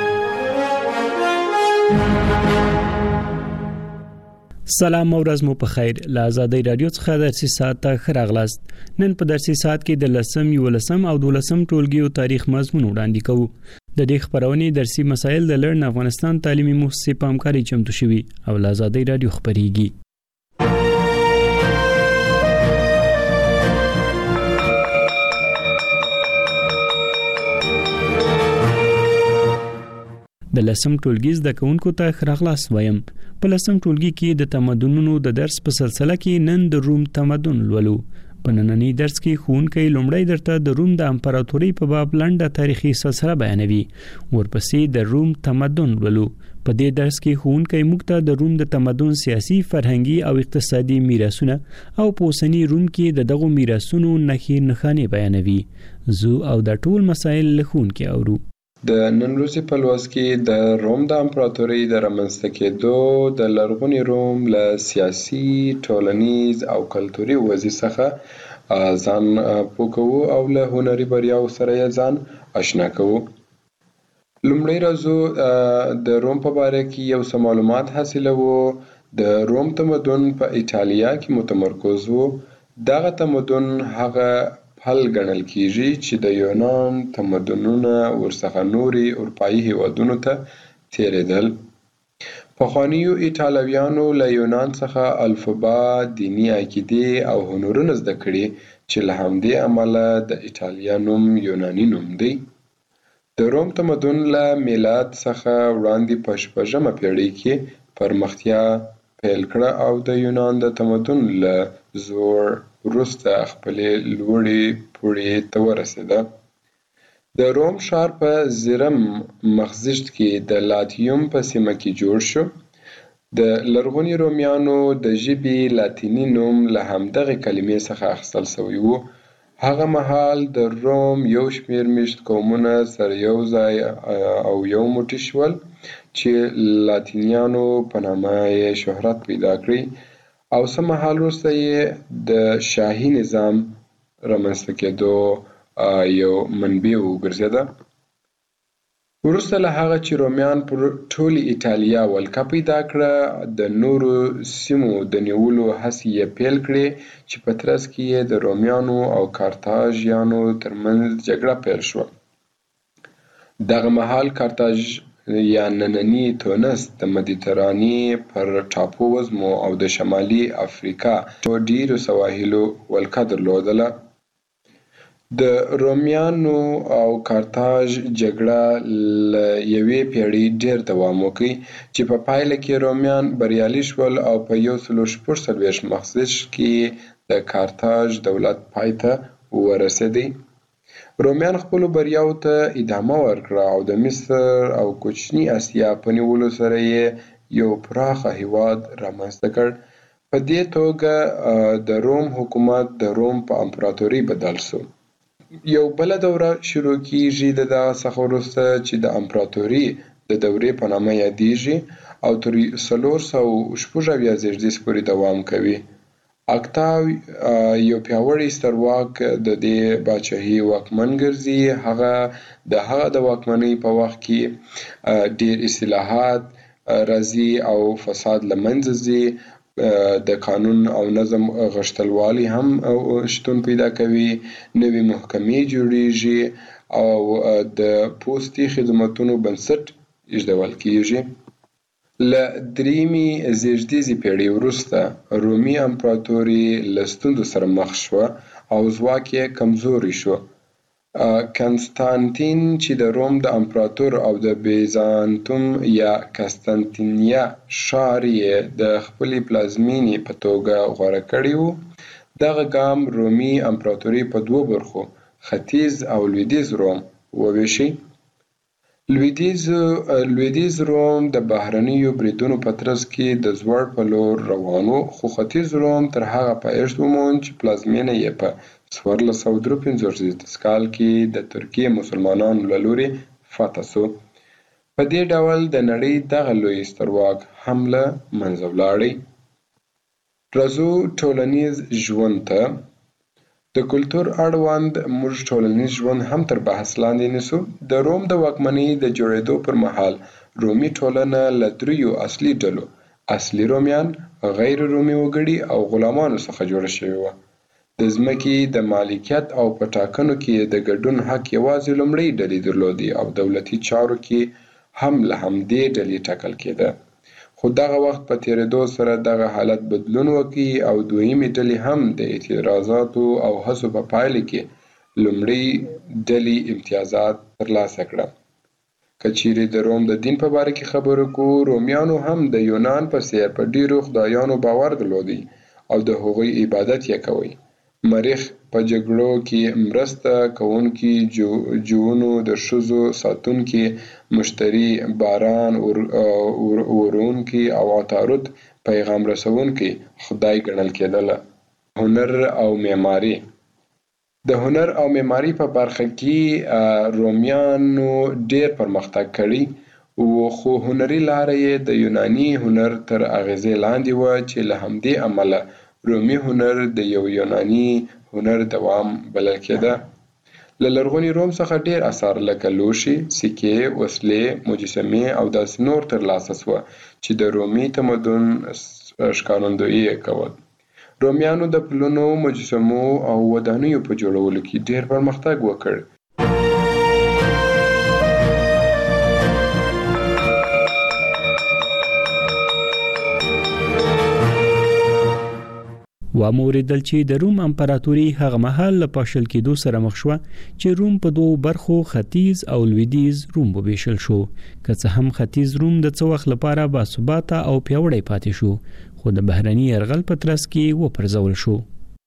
سلام او ورځ مو په خیر. له آزادۍ رادیو څخه درسي ساعت ته ښه راغلاست. نن په درسي ساعت کې د لسم، یولسم او دولسم ټولګیو تاریخ مضمون وړاندې کوو. د دې خپرونې درسي مسایل د لرن افغانستان تعلیمي مؤسسې په همکارۍ چمتو شوي او له آزادۍ رادیو خپرېږي. د لسم ټولګي زده کوونکو ته ښه راغلاست وایم. په لسم ټولګي کې د تمدنونو د درس په سلسله کې نن د روم تمدن لولو. په نننی درس کې ښوونکی لومړی درته د روم د امپراتورۍ په باب لنډه تاریخي سلسله بیانوي، ورپسې د روم تمدن لولو. په دې درس کې ښوونکی موږ ته د روم د تمدن سیاسي، فرهنګي او اقتصادي میراثونه او په اوسني روم کې د دغو میراثونو نښې نښانې بیانوي. زه او دا ټول مسایل له ښوونکي اورو. د نن ورځې په لوست کې د روم د امپراتورۍ د رامنځته کېدو د لرغوني روم له سیاسي، ټولنیز او کلتوري وضعې څخه ځان پوه کوو او له هنري بریاو سره یې ځان آشنا کوو. لومړی راځو د روم په باره کې یو څه معلومات حاصلوو. د روم تمدن په ایټالیا کې متمرکز و. دغه تمدن هغه حل ګڼل کیږي چې د یونان تمدنونه ورڅخه نوري اروپایي هیوادونو ته تیریدل. پخوانیو ایټالویانو له یونان څخه الفبا، دیني عقیدې او هنرونه زده کړي چې له همدې امله د ایټالیا نوم یوناني نوم دی. د روم تمدن له میلاد څخه وړاندې په شپږمه پیړۍ کې پرمختیا پیل کړه او د یونان د تمدن له زوړ وروسته خپلې لوړې پوړۍ ته ورسېده. د روم ښار په زرم مخزیشت کې د لاتیوم په سیمه کې جوړ شو. د لرغوني رومیانو د ژبې لاتیني نوم له همدغې کلمې څخه اخیستل سوی و. هغه مهال د روم یو شمېر میشت قومونه سره یو ځای او یو موټی شول چې لاتینیانو په نامه یې شهرت پیدا کړی او څه مهال وروسته یې د شاهي نظام رامنځته کېدو یو منبع وګرځېده. وروسته له هغه چې رومیان پر ټولې ایټالیا ولکه پیدا کړه، د نورو سیمو د نیولو هڅې یې پیل کړې چې په ترڅ کې یې د رومیانو او کارتاژیانو ترمنځ جګړه پیل شوه. دغه مهال کارتاژ یا نننی تونس د مدیترانې پر ټاپو وزمو او د شمالي افریقا په ډیرو سواحلو ولکه درلودله. د رومیانو او کارتاژ جګړه له یوې پیړۍ ډیر دوام وکړ چې په پایله کې رومیان بریالي شول او په یو سلو شپږ څلوېښت مخزیشت کې د کارتاژ دولت پای ته ورسېدی. رومیان خپلو بریاو ته ادامه ورکړه او د مصر او کوچني اسیا په نیولو سره یې یو پراخه هیواد رامنځته کړ. په دې توګه د روم حکومت د روم په امپراتوري بدل سو. یو بل دوره شروع کیږي د دغه څخه وروسته چې د امپراتوري د دورې په نامه یادیږي او تر څلور سوه شپږ اویا زېږدیز پورې دوام کوي. اکتاو یو پیاوړی سترواک د دې باچاهي واکمن ګرځي. هغه د هغه د واکمنۍ په وخت کې ډیر اصلاحات راځي او فساد له منځه ځي. د قانون او نظم غښتلوالی هم شتون پیدا کوي. نوې محکمې جوړیږي او د پوستي خدمتونو بنسټ ایږدول کیږي. له دریمې زېږدیزې پیړۍ وروسته رومي امپراتوري له ستونزو سره مخ شوه او ځواک یې کمزوری شو. کنستانتین چې د روم د امپراتور او د بیزانتوم یا کستنتینیا ښار یې د خپلې پلازمینې په توګه غوره کړی و. دغه ګام رومي امپراتوري په دوو برخو ختیځ او لویدیځ روم وویشي. لویدیځ لویدیځ روم د بهرنیو بریدونو په ترڅ کې د زوړ په لور روان و، خو ختیځ روم تر هغه پایښت وموند چې پلازمینه یې په څوارلس سوه درې پنځوس زېږدیز کال کې د ترکیې مسلمانانو له لورې فتح سو. په دې ډول د نړۍ دغه لوی سترواک هم له منځه ولاړی. راځو ټولنیز ژوند ته. د کلتور اړوند موږ ټولنیز ژوند هم تر بحث لاندې نیسو. د روم د واکمنۍ د جوړېدو پر مهال رومي ټولنه له دریو اصلي ډلو اصلي رومیان، غیر رومي وګړي او غلامانو څخه جوړه شوې وه. د ځمکې د مالکیت او په ټاکنو کې د ګډون حق یوازې لومړۍ ډلې درلودي او دولتي چارو کې هم له همدې ډلې ټاکل کېده. خو دغه وخت په تېرېدو سره دغه حالت بدلون وکړي او دویمې ډلې هم د اعتراضاتو او هڅو په پایله کې لومړۍ ډلې امتیازات ترلاسه کړه. که چیرې د روم د دین په باره کې خبرې کوو، رومیانو هم د یونان په څېر په ډېرو خدایانو باور درلودی او د هغوی عبادت یې کوي. مریخ په جګړو کې مرسته کوونکي، جوونو د ښځو ساتونکي، مشتري، باران ورونکي او عطارد پیغام رسونکي خدای ګڼل کېدله. هنر او معماري. د هنر او معماري په برخه کې رومیانو ډېر پرمختګ کړی و، خو هنري لاره یې د یوناني هنر تر اغېزې لاندې وه چې له همدې امله رومي هنر د یو یوناني هنر دوام بلل کېده. له لرغوني روم څخه ډېر اثار لکه لوښي، سکې، وسلې، مجسمې او داسې نور ترلاسه سوه چې د رومي تمدن ښکارندویي یې کول. رومیانو د پلونو، مجسمو او ودانیو په جوړولو کې ډېر پرمختګ وکړ. واموریدل چې د روم امپراتوري هغه مهال له پاشل کېدو سره مخ شوه چې روم په دوو برخو ختیځ او لویدیځ روم وویشل شو. که څه هم ختیځ روم د څه وخت لپاره باثباته او پیاوړی پاتې شو، خو د بهرني یرغل په ترڅ کې وپرځول شو.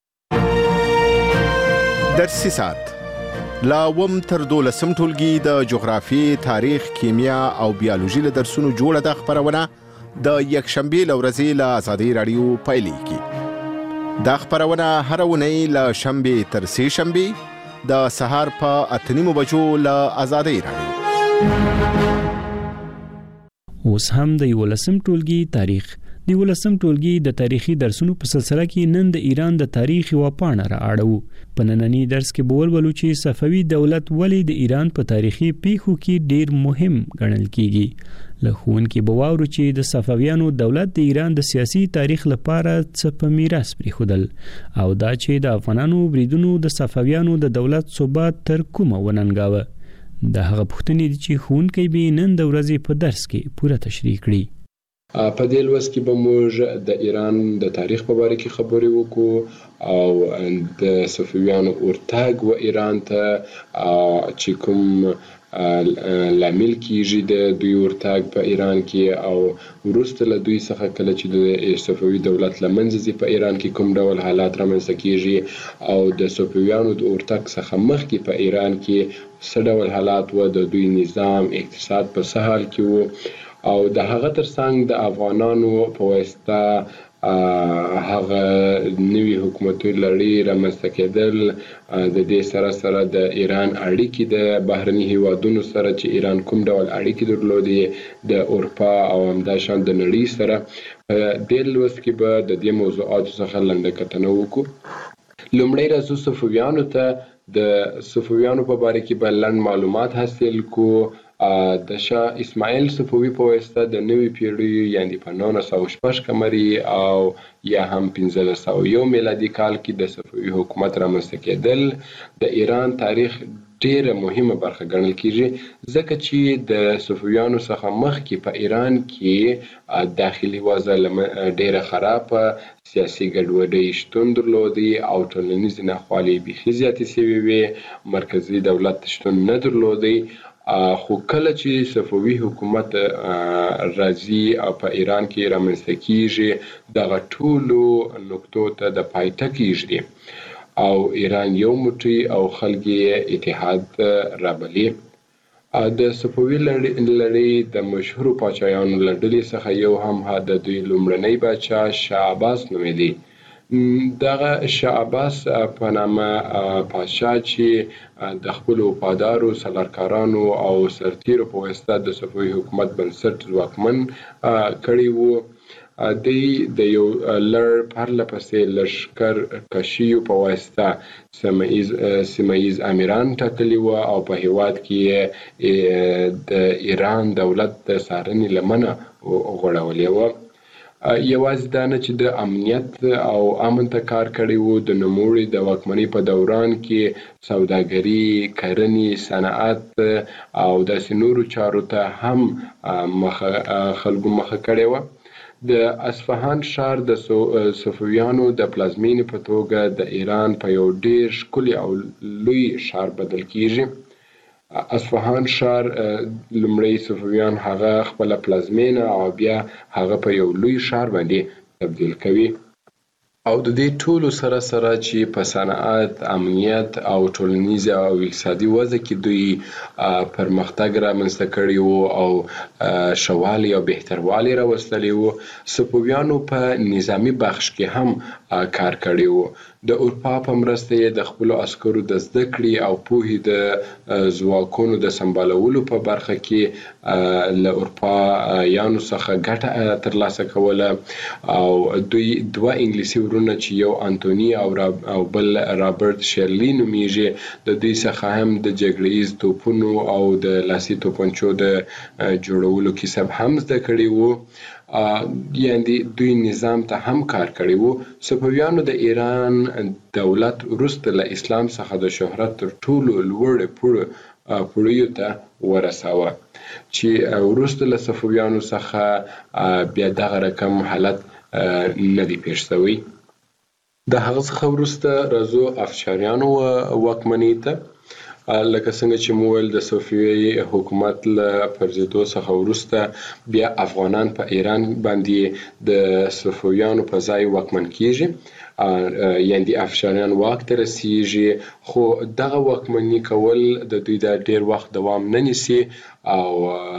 درسي ساعت لا وم تر دولسم ټولګي د جغرافیې، تاریخ، کیمیا او بیولوژي له درسونو جوړه ده خپرونه د یکشنبې له ورځې له ازادي راډیو پیلېږي. دا خبرونه هر اونۍ له شنبې تر سې شنبې د سهار په اته نیمو بجو له ازادي راډیو. اوس هم د یولسم ټولګي تاریخ. د یولسم ټولګي د تاریخي درسونو په سلسله کې نن د ایران د تاریخ یوه پاڼه را اړوو. په ننني درس کې به ولولو چې صفوي دولت ولې د ایران په تاریخي پیښو کې ډیر مهم ګڼل کیږي. له ښوونکي به واورو چې د صفویانو دولت د ایران د سیاسي تاریخ لپاره څه په میراث پرېښودل او دا چې د افغانانو بریدونو د صفویانو د دولت ثبات تر کومه وننګاوه. د هغه پوښتنې دي چې ښوونکی به نن د ورځې په درس کې پوره تشریح کړي. په دې لوست کې به موږ د ایران د تاریخ په باره کې خبرې وکړو او د صفویانو ورتګ و ایران ته چې کوم لامل کیږي د دوی ورتګ په ایران کې او وروسته له دوی څخه کله چې د صفوي دولت له منځه ځي په ایران کې کوم ډول حالات رامنځته کیږي او د صفویانو د ورتګ څخه مخکې په ایران کې څه ډول حالات و، د دوی نظام، اقتصاد په څه حال کې و او د هغه ترڅنګ د افغانانو په واسطه هغه نوي حکومتي لړۍ رامنځته کېدل، د دې سره سره د ایران اړیکې د بهرني هیوادونو سره چې ایران کوم ډول اړیکې درلودې د اروپا او همداشان د نړۍ سره. په دې لوست کې به د دې موضوعاتو څخه لنډه کتنه وکړو. لومړی راځو صفویانو ته. د صفویانو په باره کې به لنډ معلومات حاصل کو. د شاه اسماعیل صفوي په واسطه د نوي پیړۍ یعنې په نولس سوه شپږ قمري او یا هم پنځلس سوه یو میلادي کال کې د صفوي حکومت رامنځته کېدل د ایران تاریخ ډیره مهمه برخه ګڼل کیږي، ځکه چې د صفویانو څخه مخکې په ایران کې داخلي وضع ډیره خرابه، سیاسي ګډوډۍ شتون درلودی او ټولنیزې ناخوالې بیخي زیاتې سوې وې، مرکزي دولت شتون نه درلودی. خو کله چې صفوي حکومت راځي او په ایران کې رامنځته کیږي، دغه ټولو نقطو ته د پای ټکی ږدي او ایران یو موټی او خلک یې اتحاد رابلي. د صفوي لړۍ د مشهورو پاچایانو له ډلې څخه یو هم د دوی لومړنی پاچا شاه عباس نومیده. دغه شاه عباس په نامه پاچا چې د خپلو وفادارو سلاکارانو او سرتیرو په واسطه د صفوي حکومت بنسټ ځواکمن کړی و. دوی د یو لړ پرله پسې لښکر کشیو په واسطه سیمه ییز امیران ټاکلي وو او په هیواد کې د ایران دولت د څارنې لمنه غوړولې وه. یوازې دا نه چې د امنیت او امن ته کار کړی وو، د نوموړي د واکمنۍ په دوران کې سوداګري، کرنې، صنعت او داسې نورو چارو ته هم خلکو مخه کړې وه. د اصفهان ښار د صفویانو د پلازمینې په توګه د ایران په یو ډیر ښکلي او لوی ښار بدل کیږي. اصفهان ښار لومړی صفویان هغه خپله پلازمینه او بیا هغه په یو لوی ښار باندې تبدیل کوي او د دې ټولو سره سره چې په صنعت، امنیت او ټولنیز او اقتصادي وضع کې دوی پرمختګ رامنځته کړی وو او ښه والی او بهتروالی راوستلی وو. صفویانو په نظامي بخش کې هم کار کړی وو. د اروپا په مرسته یې د خپلو عسکرو د زده کړې او پوهې د ځواکونو د سمبالولو په برخه کې له اروپایانو څخه ګټه ترلاسه کوله او دوی دوه انګلیسي ورونه چې یو انتوني او بل رابرټ شیرلي نومیږي، د دوی څخه هم د جګړه ییز توپونو او د لاسي توپنچو د جوړولو کسب هم زده کړی وو. یعنې دوی نظام ته هم کار کړی وو. صفویانو د ایران دولت وروسته له اسلام څخه د شهرت تر ټولو لوړې پوړیو ته ورساوه چې وروسته له صفویانو څخه بیا دغه رقم حالت نه دی پیښ شوی. د هغه څخه وروسته راځو افشاریانو واکمنۍ ته. لکه څنګه چې مو ویل د صفوي حکومت له پرځېدو څخه وروسته بیا افغانان په ایران باندې د صفویانو په ځای واکمن کیږي، یعنې افشاریان واک ته رسیږي. خو دغه واکمني کول د دوی د ډیر وخت دوام نه نیسي او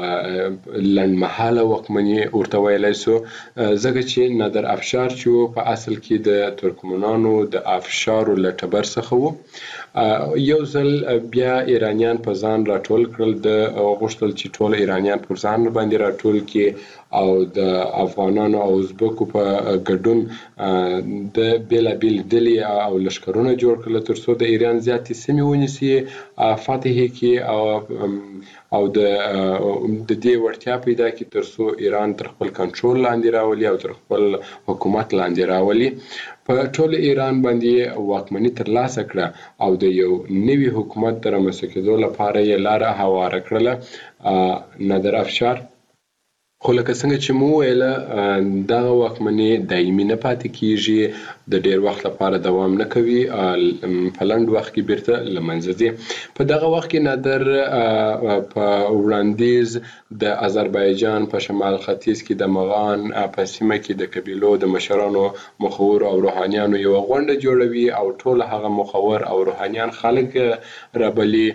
لنډمهاله واکمني ورته ویلی سو، ځکه چې نادر افشار چې په اصل کې د ترکمنانو د افشارو له ټبر څخه و. یو ځل بیا ایرانیان په ځان راټول کړل، د غوښتل چې ټول ایرانیان پر ځان باندې راټول کړي او د افغانانو او ازبکو په ګډون د بیلابیل ډلې او لښکرونه جوړ کړل ترڅو د ایران زیاتې سیمې ونیسي، فتح کړي او د د دې وړتیا پیدا کړي ترڅو ایران تر خپل کنټرول لاندې راولي او تر خپل حکومت لاندې راولي. په ټول ایران باندې واکمني ترلاسه کړه او د یو نوي حکومت د رامنځته کېدو لپاره یې لاره هواره کړله نادر افشار. خو لکه څنګه چې مو ویله دغه واکمني دایمي نه پاتې کیږي، د ډیر وخت لپاره دوام نه کوي، په لنډ وخت کې بیرته له منځه ځي. په دغه وخت کې نادر په وړاندیز د آذربایجان په شمال ختیځ کې د مغان په سیمه کې د قبیلو د مشرانو، مخورو او روحانیانو یوه غونډه جوړوي او ټول هغه مخور او روحانیان خلک رابلي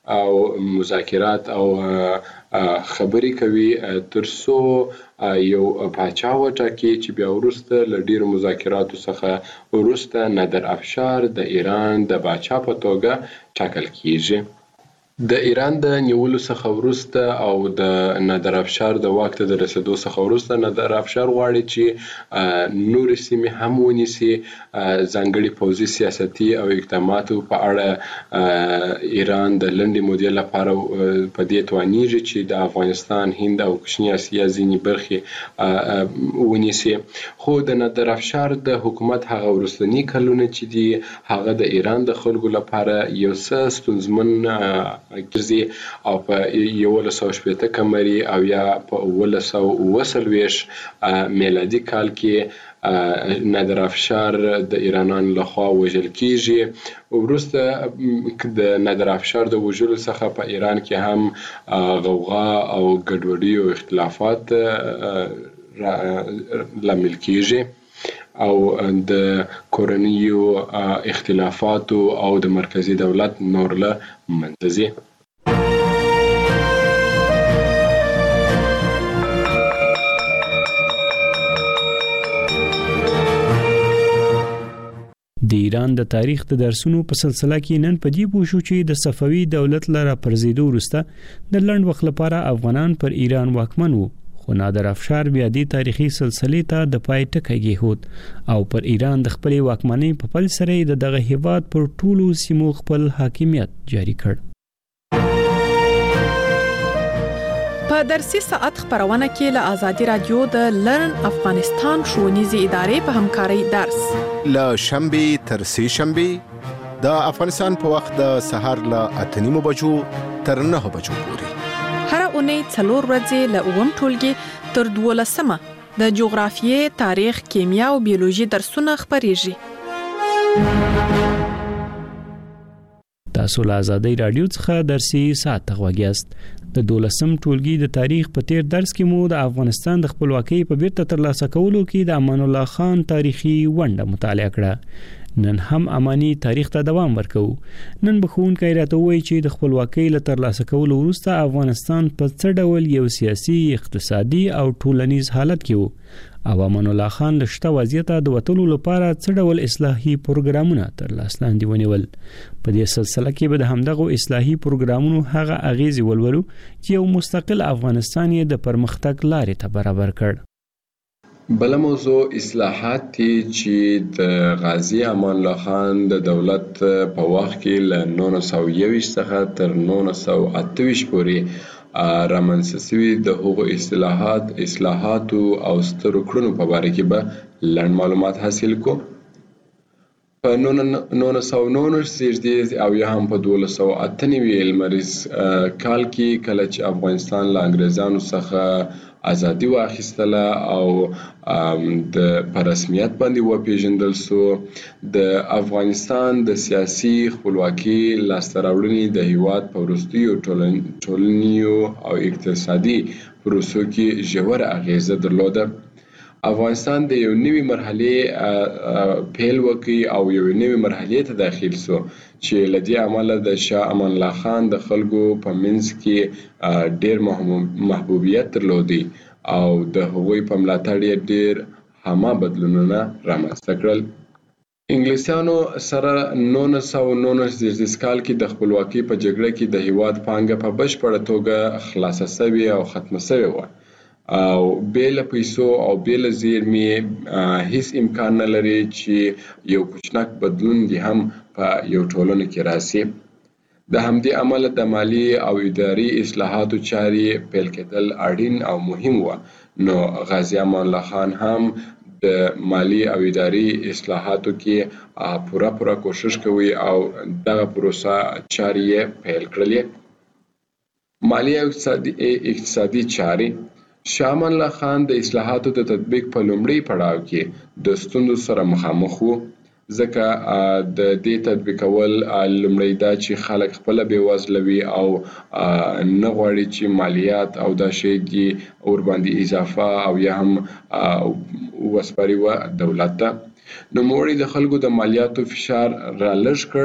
او مذاکرات او خبرې کوي تر څو یو پاچا وټاکي چې بیا وروسته له ډیرو مذاکراتو څخه وروسته نادر افشار د ایران د پاچا په توګه ټاکل کیږي. د ایران د نیولو څخه وروسته او د نادر افشار د واک ته د رسیدو څخه وروسته نادر افشار غواړي چې نورې سیمې هم ونیسي. ځانګړي پوځي سیاستي او اقداماتو په اړه ایران د لنډې مودې لپاره په دې توانیږي چې د افغانستان، هند او کوچنۍ اسیا ځینې برخې ونیسي. خو د نادر افشار د حکومت هغه وروستني کلونه چې دي هغه د ایران د خلکو لپاره یو څه ستونزمن ګرځي او په یولس سوه شپېته قمري او یا په اوولس سوه اوه څلوېښت میلادي کال کې نادر افشار د ایرانیانو لخوا وژل کیږي. وروسته د نادر افشار د وژلو څخه په ایران کې هم غوغا او ګډوډي او اختلافات لامل کیږي او د کورنیو اختلافاتو او د مرکزی دولت نور له منځه ځي. د ایران د تاریخ د درسونو په سلسله کې نن په دې پوه شو چې د صفوي دولت له راپرځېدو وروسته د لنډ وخت لپاره افغانان پر ایران واکمن وو، خو نادر افشار بیا دې تاریخي سلسلې ته د پای ټکی کېښود او پر ایران د خپلې واکمنۍ په پل سره د دغه هیواد پر ټولو سیمو خپل حاکمیت جاری کړ. په درسي ساعت خبرونه کې له آزادي رادیو د لرن افغانستان ښوونیزې ادارې په همکارۍ درس له شنبې تر سې شنبې د افغانستان په وخت د سهار له اته نیمو بجو تر نهه بجو پورې هر اونۍ څلور ورځې له اووم ټولګي تر دولسمه د جغرافیې، تاریخ، کیمیا او بیولوژي درسونه خپریږي. تاسو له آزادۍ رادیو څخه درسي ساعت غوږیاست. د دولسم ټولګي د تاریخ په تیر درس کې مو د افغانستان د خپلواکۍ په بیرته ترلاسه کولو کې د امان الله خان تاریخي ونډه مطالعه کړه. نن هم امانی تاریخ ته دوام ورکو. نن به ښوونکی راته وایي چې د خپلواکۍ له ترلاسه کولو وروسته افغانستان په څه ډول یو سیاسي، اقتصادي او ټولنیز حالت کې وو او امان الله خان له شته وضعیته د وتلو لپاره څه ډول اصلاحي پروګرامونه تر لاس لاندې ونیول. په دې سلسله کې به د همدغو اصلاحي پروګرامونو هغه اغیزې ولولو چې یو مستقل افغانستان یې د پرمختګ لارې ته برابر کړ. بل موضوع اصلاحات دي چې د غازی امان الله خان د دولت په وخت کې له نولس سوه یوویشت څخه تر نولس سوه اته ویشت پورې رامنځته شوي د هغو اصلاحات اصلاحاتو او سترو کړنو په باره کې به لنډ معلومات حاصل کو. په نولس سوه نولس زیږدي او یا هم په دولس سوه اته نوي لمریز کال کې کله چې افغانستان له انګریزانو څخه ازادي واخیستله او د په رسمیت باندې وپیژندل سو، د افغانستان د سیاسي خپلواکۍ لاسته راوړنې د هیواد په وروستیو ټولنیزو او اقتصادي پروسو کې ژوره اغیزه درلوده. افغانستان د یو نوي مرحلې پیل وکړ او یو نوي مرحلې ته داخل سو چې له دې امله د شاه امان الله خان د خلکو په منځ کې ډېر محبوبیت درلودي او د هغوی په ملاتړ یې ډېر هامه بدلونونه رامنځته کړل. انګلیسانو سره نولس سوه نولس زیږدیز کال کې د خپلواکۍ په جګړه کې د هیواد پانګه په بشپړه توګه خلاصه سوې او ختمه سوې وه او بیل پیسو او بیل زیرمې هیڅ امکان نه لري چې یو کوچنک بدلون دی هم په یو ټولنه کې راسي. د همدې امله د مالی او اداري اصلاحاتو چارې پیل کېدل اړین او مهم و. نو غازی امان الله خان هم د مالی او اداري اصلاحاتو کې پوره پوره کوشش کوي او دغه پروسه چارې پیل کړلې. مالی او اقتصادي اقتصادي چارې شاه امان الله خان د اصلاحاتو د تطبیق په لومړي پړاو کې د ستونزو سره مخامخ وو، ځکه د دې تطبیقول لومړی دا چې خلک خپله بېوزله وي او نه غواړي چې مالیات او دا شی دي ورباندې اضافه او یا هم وسپاري و دولت ته. نوموړي د خلکو د مالیاتو فشار را لږ کړ،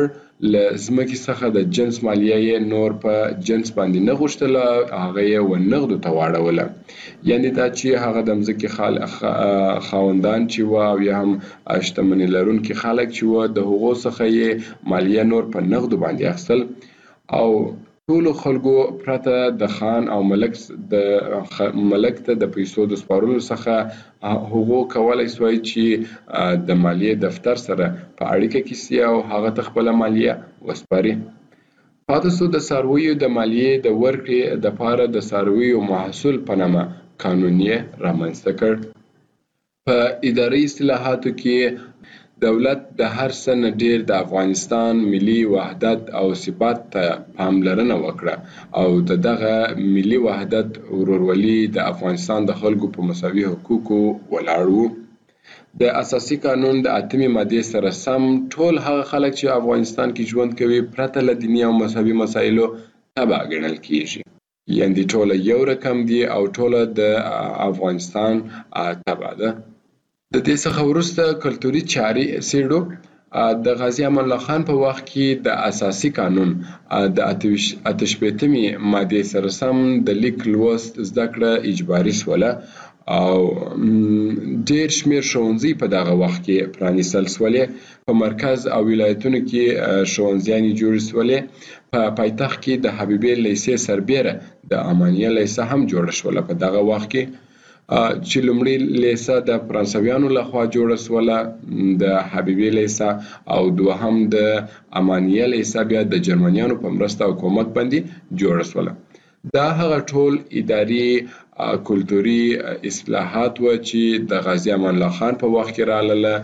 له ځمکې څخه د جنس مالیه یې نور په جنس باندې نه غوښتله، هغه یې ونغدو ته واړوله. یعنې دا چې هغه د ځمکې خال خاوندان چې وه او یا هم شتمني لرونکي خلک چې وه د هغو څخه یې مالیه نور په نغدو باندې اخیستل او ټولو خلکو پرته د خان او ملک د ملک ته د پیسو د سپارلو څخه هغو کولی سوای چې د مالیې دفتر سره په اړیکه کې سي او هغه ته خپله مالیه وسپاري. پاتې سو د څارویو د مالیې د ورکړې دپاره د څارویو محصول په نامه قانون یې رامنځته کړ. په اداري اصلاحاتو کې دولت د هر څه نه ډیر د افغانستان ملي وحدت او ثبات ته پاملرنه وکړه او د دغه ملي وحدت ورورولي د افغانستان د خلکو په مساوي حقوقو ولاړ وو. د اساسي قانون د اتمې مادې سره سم ټول هغه خلک چې افغانستان کې ژوند کوي پرته له دیني او مذهبي مسایلو تبع ګڼل کیږي، یعنې ټوله یو رقم دي او ټوله د افغانستان تبع ده. د دې څخه وروسته کلتوري چارې څېړو. د غازي امان الله خان په وخت کې د اساسي قانون د اته شپېتمې مادې سره سم د لیک لوست زده کړه اجباري سوله او ډېر شمېر ښوونځي په دغه وخت کې پرانیستل سولې. په مرکز او ولایتونو کې ښوونځیانې جوړې سولې. په پایتخت کې د حبیبې لیسې سربیره د امانیه لیسه هم جوړه شوله په دغه وخت کې چې لومړی لیسه د فرانسویانو لخوا جوړه سوله، د حبیبې لیسه او دوهم د امانیه لیسه بیا د جرمنیانو په مرسته او کومک باندې جوړه سوله. دا هغه ټول اداري کلتوري اصلاحات و چې د غازي امان الله خان په وخت کې راغله.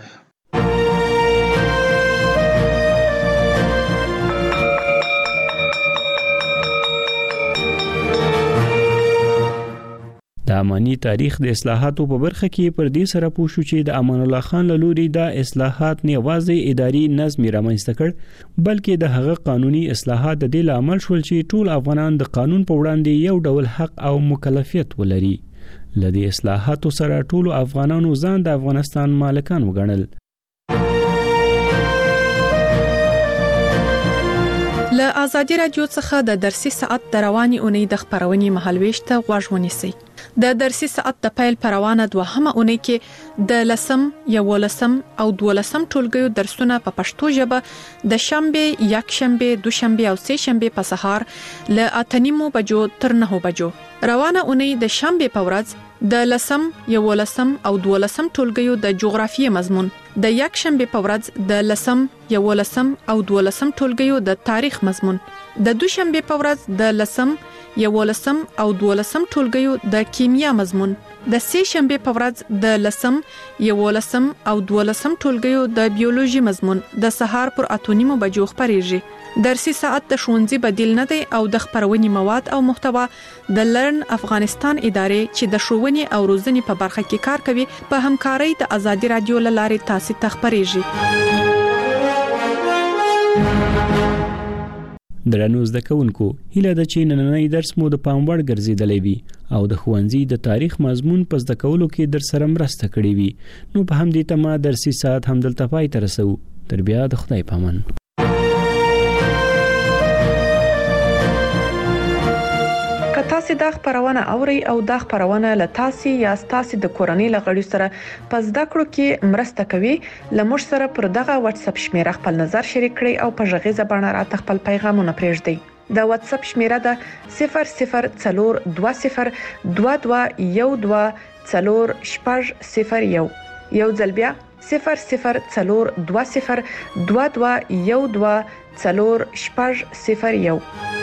د امانی تاریخ د اصلاحاتو په برخه کې پر دې سره پوه شو چې د امان الله خان له لوري دا اصلاحات نه یوازې اداري نظم رامنځته کړ بلکې د هغه قانوني اصلاحات د دې لامل شول چې ټول افغانان د قانون په وړاندې یو ډول حق او مکلفیت ولري. لدې اصلاحاتو سره ټول افغانانو ځان د افغانستان مالکان وګڼل. له ازادي رادیو څخه د درسي ساعت د رواني اونۍ د خبرونې مهالويش ته غوږ ونیسئ. د درسي ساعت د پیل پروانه دوهمه اونۍ کې د لسم، یولسم او دولسم ټولګیو درسونه په پښتو ژبه د شنبه، یک شنبه، دو شنبه او سه شنبه په سهار له اته نیمو بجو تر نهو بجو. روانه اونۍ د شنبه په ورځ د لسم، یولسم او دولسم ټولګیو د جغرافیې مضمون، د یک شنبه په ورځ د لسم، یولسم او دولسم ټولګیو د تاریخ مضمون، د دو شنبه په ورځ د لسم، یولسم او دولسم ټولګیو د کیمیا مضمون، د سه شنبه په ورځ د لسم، یولسم او دولسم ټولګیو د بیولوژي مضمون د سهار پر اته نیمو بجو خبرېږي. درسي ساعت د ښوونځي بدیل نه دی او د خبرونې مواد او محتوا د لرن افغانستان ادارې چې د ښوونې او روزنې په برخه کې کار کوي په همکارۍ د ازادي رادیو له لارې تاسو ته خبرېږي. درنو زده کوونکو، هیله ده چې نننی درس مو د پام وړ ګرځیدلی وي او د ښوونځي د تاریخ مضمون په زده کولو کې در سره مرسته کړې وي. نو په همدې تمه درسي ساعت همدلته پای ته رسوو. تر بیا د خدای پامان. که تاسو د خبرونه اوري او د خبرونه له تاسو یا تاسو د کورنۍ لغړی سره پس د کړو کې مرسته کوي، لمر سره پر دغه واتس اپ شمیره خپل نظر شریک کړئ او په ژغې زبانه را خپل پیغامونه پرېږدئ. د واتس اپ شمیره ده صفر صفر څلور دوه صفر دوه دوه یو دوه څلور شپږ صفر یو. یو ځل بیا صفر صفر څلور دوه صفر دوه دوه یو دوه څلور شپږ صفر یو.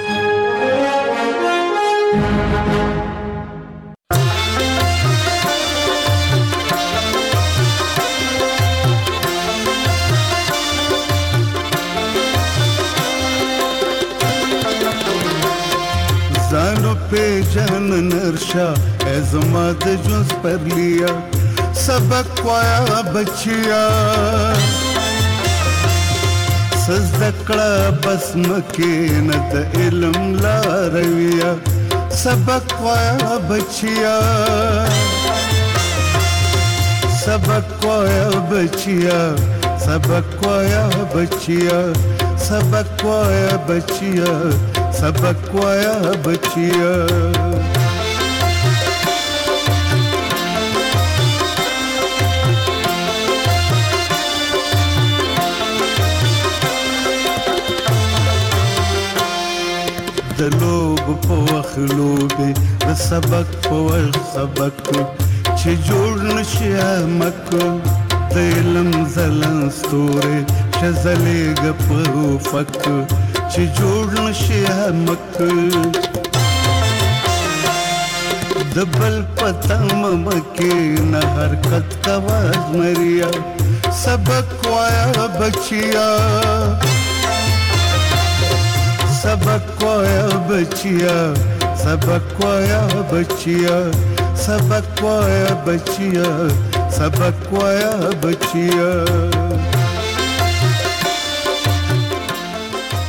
زانو पे जहन नरशा एज़माद जुज़ पर लिया सबक पाया बचिया सजदकड़ा बस मके न त इल्म ला रविया सबक पाया बचिया सबक पाया बचिया सबक पाया बचिया सबक वाया बचिया सबक वाया बचिया د لوب په وخت لوبې د سبق په وخت سبق چې جوړ نشي مک د علم زلن ستوري شزلېږ په افق چې جوړ نشي مک د بل پتم مکې نه حرکت کوا مریا سبق وایا بچیا सबक वाया बचिया सबक वाया बचिया सबक वाया बचिया सबक वाया बचिया